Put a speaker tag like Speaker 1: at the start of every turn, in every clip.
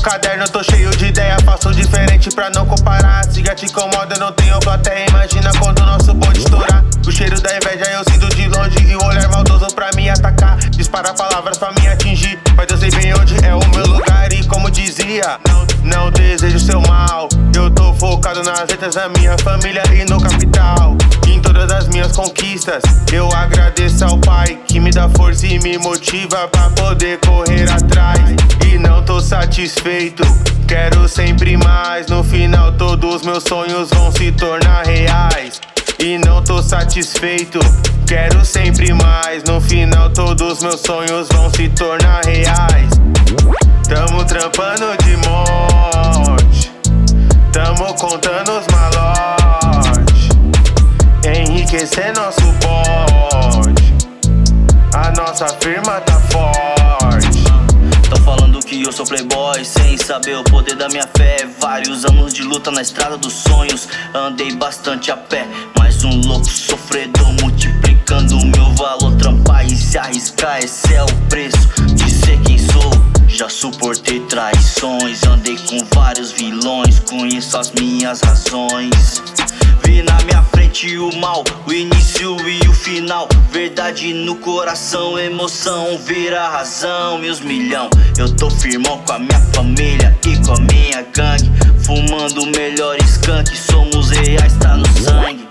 Speaker 1: caderno, tô cheio de ideia, faço diferente pra não comparar. Siga te incomoda, não tenho plateia, imagina quando o nosso bonde estourar. O cheiro da inveja eu sinto de longe e o olhar maldoso pra me atacar. Dispara palavras pra me atingir, mas eu sei bem onde é o meu lugar. E como dizia, não desejo seu mal. Eu tô focado nas letras da minha família e no capital. Em todas as minhas conquistas, eu agradeço ao Pai que me dá força e me motiva pra poder correr atrás. E não tô satisfeito, quero sempre mais. No final todos meus sonhos vão se tornar reais. E não tô satisfeito, quero sempre mais. No final todos meus sonhos vão se tornar reais. Tamo trampando de monte, tamo contando os malotes, enriquecer nosso bonde. A nossa firma tá forte.
Speaker 2: Tô falando que eu sou playboy sem saber o poder da minha fé. Vários anos de luta na estrada dos sonhos, andei bastante a pé. Mais um louco sofredor multiplicando o meu valor. Trampar e se arriscar, esse é o preço de ser quem sou. Já suportei traições, andei com vários vilões, conheço as minhas razões. Vi na minha frente o mal, o início e o final. Verdade no coração, emoção vira razão. Meus milhão, eu tô firmão com a minha família e com a minha gangue. Fumando o melhor skunk, somos reais, tá no sangue.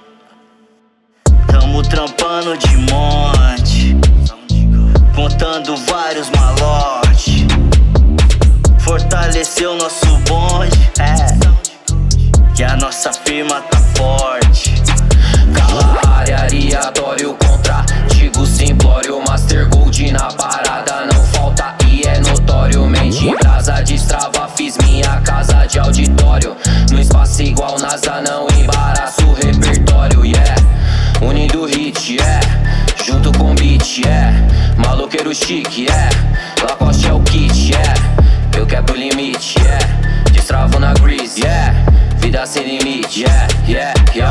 Speaker 2: Tamo trampando de monte, contando vários malotes. Fortaleceu nosso bonde, que a nossa firma tá forte.
Speaker 3: Cala área, aleatório, contra-digo simplório. Master Gold na parada não falta e é notoriamente. Brasa destrava, fiz minha casa de auditório. No espaço igual NASA, não embaraço o repertório, yeah. Unindo hit, junto com beat, maloqueiro chique, Lacoste é o kit, eu quebro o limite, destravo na grease, vida sem limite, yo.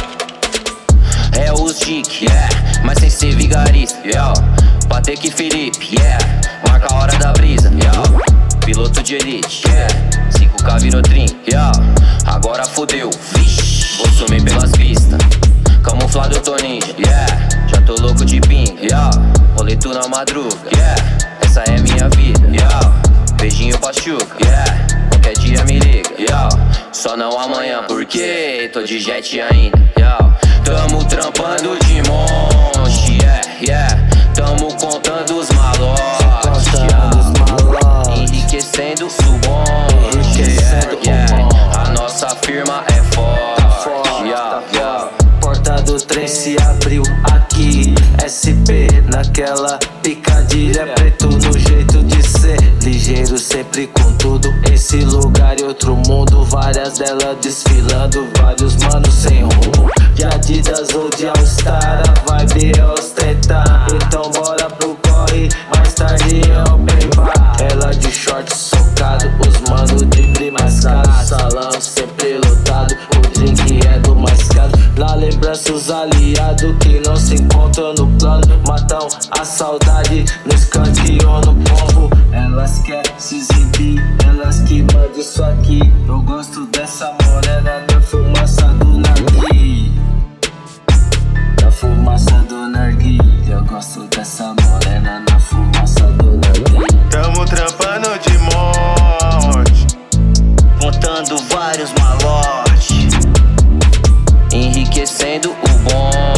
Speaker 3: É os dick, mas sem ser vigarista, yo. Patek Felipe, marca a hora da brisa, yo. Piloto de elite, 5K virou trim, yo. Agora fodeu, vixe, vou sumir pelas pistas. Camuflado eu tô ninja, já tô louco de pinga, rolê tu na madruga, essa é minha vida, beijinho pra chuca, qualquer dia me liga, só não amanhã, porque tô de jet ainda, tamo trampando de monte, tamo contando os malotes, enriquecendo o bonde, a nossa firma é forte,
Speaker 4: do trem se abriu aqui, SP naquela picadilha, preto no jeito de ser, ligeiro sempre com tudo. Esse lugar e outro mundo, várias delas desfilando, vários manos sem rumo. De Adidas ou de All Star, a vibe é ostentar. Então bora pro corre, mais tarde é open bar. Ela de short socado, os manos de brim mascado. Salão sempre lotado, o drink é do mais caro. Na lembrança os aliados que não se encontram no plano, matam a saudade no skunk ou no povo. Elas querem se exibir, elas que mandam isso aqui. Eu gosto dessa morena na fumaça do narguilé, na fumaça do narguilé. Eu gosto dessa morena na fumaça do narguilé.
Speaker 1: Tamo trampando de monte,
Speaker 2: contando vários malotes,
Speaker 3: enriquecendo o bom.